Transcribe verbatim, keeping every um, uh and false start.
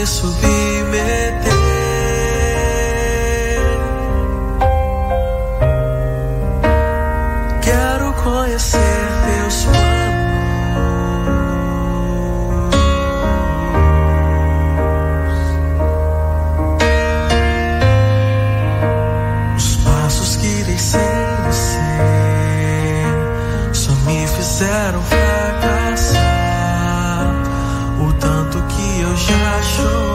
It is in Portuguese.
me submeter. Quero conhecer teus planos. Os passos que dei sem você só me fizeram fracassar. O tanto que eu já chorei